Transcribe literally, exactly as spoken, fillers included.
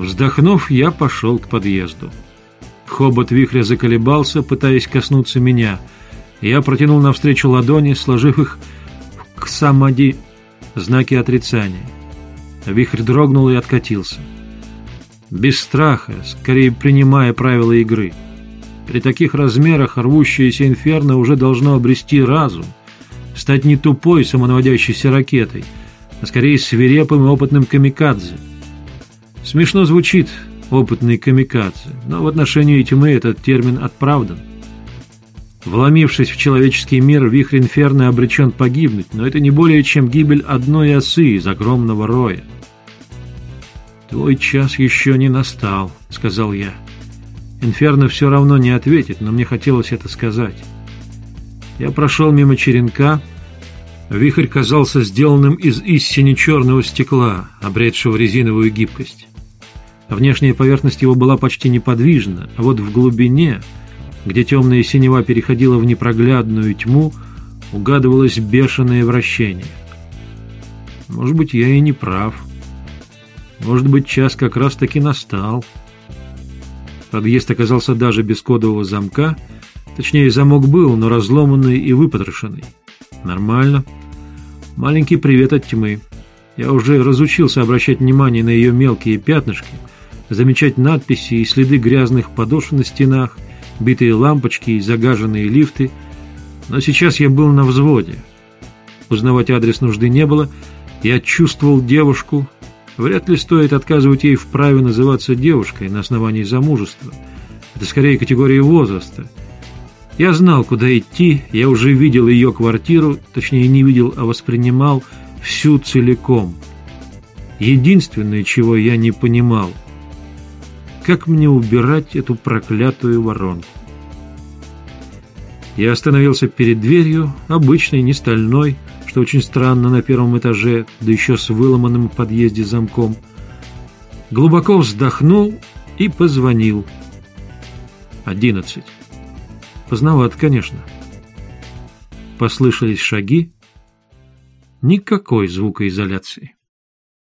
Вздохнув, я пошел к подъезду. Хобот вихря заколебался, пытаясь коснуться меня. Я протянул навстречу ладони, сложив их к самади знаки отрицания. Вихрь дрогнул и откатился. Без страха, скорее принимая правила игры. При таких размерах рвущееся инферно уже должно обрести разум, стать не тупой самонаводящейся ракетой, а скорее свирепым и опытным камикадзе. Смешно звучит «опытный камикадзе», но в отношении тьмы этот термин оправдан. Вломившись в человеческий мир, вихрь инферно обречен погибнуть, но это не более чем гибель одной осы из огромного роя. «Твой час еще не настал», — сказал я. Инферно все равно не ответит, но мне хотелось это сказать. Я прошел мимо черенка. Вихрь казался сделанным из истине черного стекла, обретшего резиновую гибкость. Внешняя поверхность его была почти неподвижна, а вот в глубине, где темная синева переходила в непроглядную тьму, угадывалось бешеное вращение. Может быть, я и не прав. Может быть, час как раз-таки настал. Подъезд оказался даже без кодового замка. Точнее, замок был, но разломанный и выпотрошенный. Нормально. Маленький привет от тьмы. Я уже разучился обращать внимание на ее мелкие пятнышки, замечать надписи и следы грязных подошв на стенах, битые лампочки и загаженные лифты. Но сейчас я был на взводе. Узнавать адрес нужды не было. Я чувствовал девушку. Вряд ли стоит отказывать ей в праве называться девушкой на основании замужества. Это скорее категория возраста. Я знал, куда идти, я уже видел ее квартиру, точнее не видел, а воспринимал всю целиком. Единственное, чего я не понимал, как мне убирать эту проклятую воронку. Я остановился перед дверью, обычной, не стальной, что очень странно на первом этаже, да еще с выломанным в подъезде замком. Глубоко вздохнул и позвонил. Одиннадцать. Поздновато, конечно. Послышались шаги. Никакой звукоизоляции.